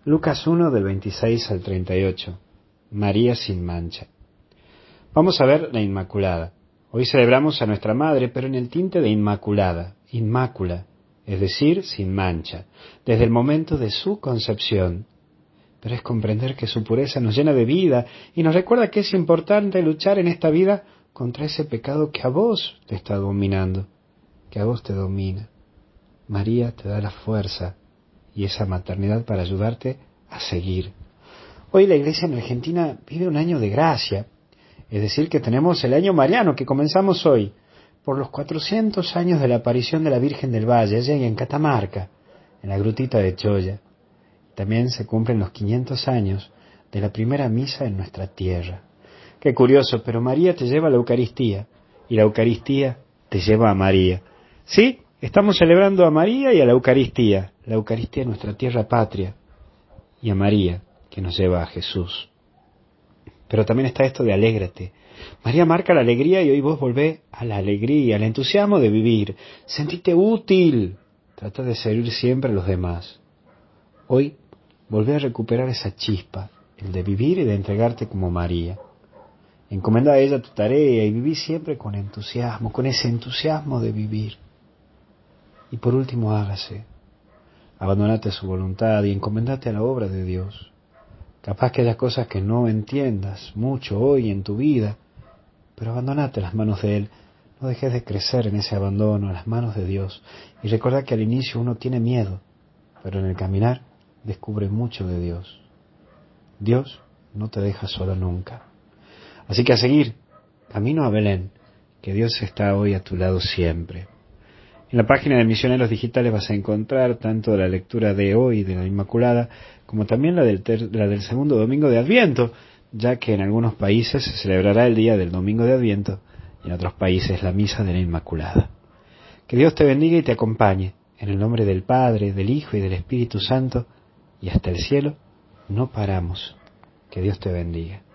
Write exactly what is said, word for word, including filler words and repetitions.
Lucas uno del veintiséis al treinta y ocho. María sin mancha. Vamos a ver la Inmaculada. Hoy celebramos a nuestra Madre, pero en el tinte de Inmaculada, Inmácula, es decir, sin mancha, desde el momento de su concepción. Pero es comprender que su pureza nos llena de vida y nos recuerda que es importante luchar en esta vida contra ese pecado que a vos te está dominando, que a vos te domina. María te da la fuerza y esa maternidad para ayudarte a seguir. Hoy la Iglesia en Argentina vive un año de gracia, es decir, que tenemos el año mariano que comenzamos hoy, por los cuatrocientos años de la aparición de la Virgen del Valle, allá en Catamarca, en la Grutita de Choya. También se cumplen los quinientos años de la primera misa en nuestra tierra. Qué curioso, pero María te lleva a la Eucaristía y la Eucaristía te lleva a María. ¿Sí? Estamos celebrando a María y a la Eucaristía. La Eucaristía es nuestra tierra patria y a María que nos lleva a Jesús. Pero también está esto de alégrate. María marca la alegría y hoy vos volvés a la alegría, al entusiasmo de vivir. Sentite útil. Trata de servir siempre a los demás. Hoy volvé a recuperar esa chispa, el de vivir y de entregarte como María. Encomenda a ella tu tarea y viví siempre con entusiasmo, con ese entusiasmo de vivir. Y por último, hágase. Abandonate a su voluntad y encomendate a la obra de Dios. Capaz que haya cosas que no entiendas mucho hoy en tu vida, pero abandonate a las manos de Él. No dejes de crecer en ese abandono a las manos de Dios. Y recuerda que al inicio uno tiene miedo, pero en el caminar descubre mucho de Dios. Dios no te deja solo nunca. Así que a seguir, camino a Belén, que Dios está hoy a tu lado siempre. En la página de Misioneros Digitales vas a encontrar tanto la lectura de hoy de la Inmaculada, como también la del, ter- la del segundo domingo de Adviento, ya que en algunos países se celebrará el día del domingo de Adviento y en otros países la misa de la Inmaculada. Que Dios te bendiga y te acompañe, en el nombre del Padre, del Hijo y del Espíritu Santo, y hasta el cielo no paramos. Que Dios te bendiga.